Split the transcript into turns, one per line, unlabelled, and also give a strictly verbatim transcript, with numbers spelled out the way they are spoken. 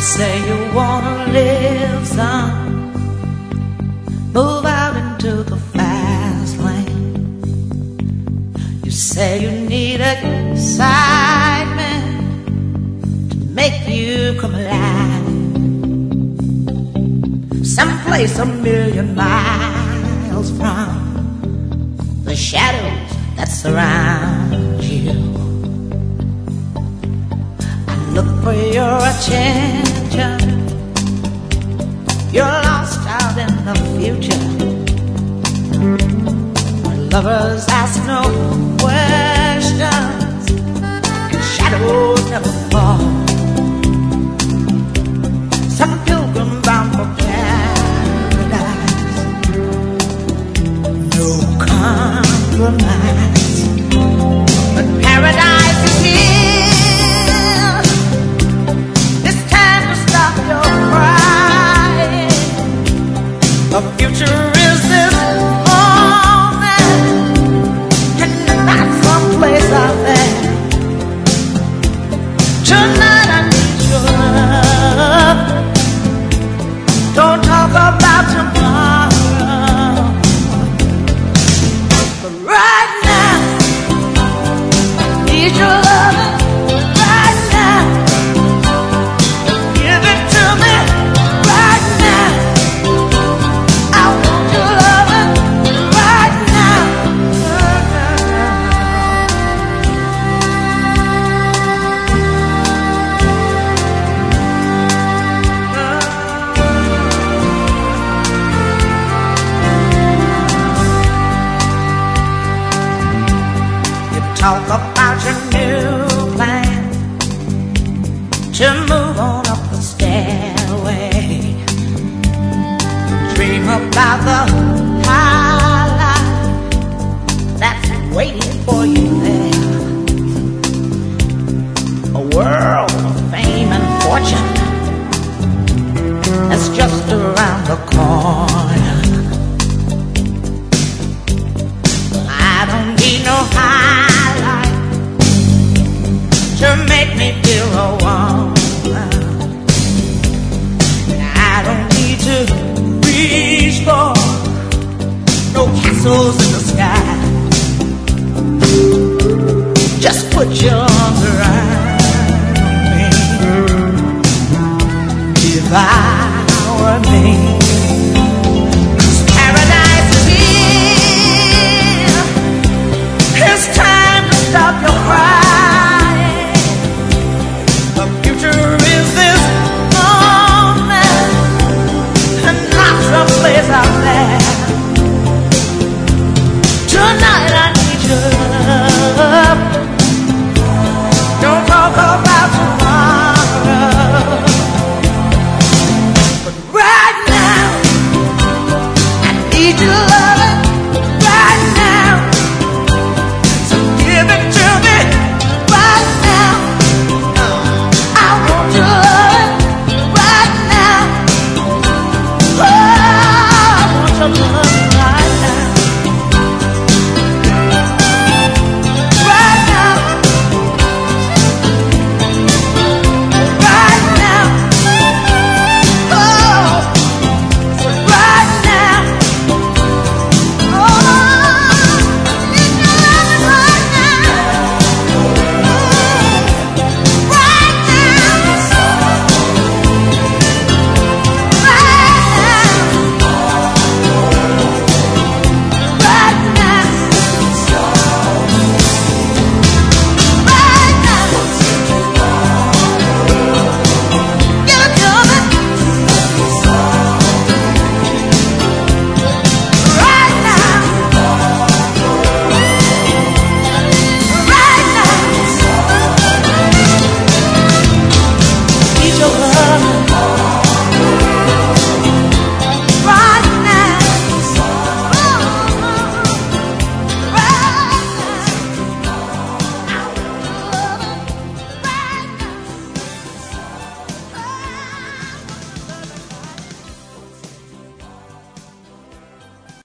say you wanna live some, move out into the fast lane. You say you need excitement to make you come alive. Someplace a million miles from the shadows that surround you. I look for your attention. You're lost out in the future. Our lovers ask no questions, and shadows never fall. Some pilgrim bound for paradise, no compromise, but paradise is here. It's time to stop your crying. The future is this moment, and not someplace out there. Tonight I need your love. Don't talk about tomorrow, but right now I need your love. Right now, give it to me. Right now, I want your love. Right now, you talk about your new plan to move on up the stairway. Dream about the high life that's waiting for you there. A world of fame and fortune that's just around the corner. But I don't need no high life to make me feel a woman. And I don't need to reach for no castles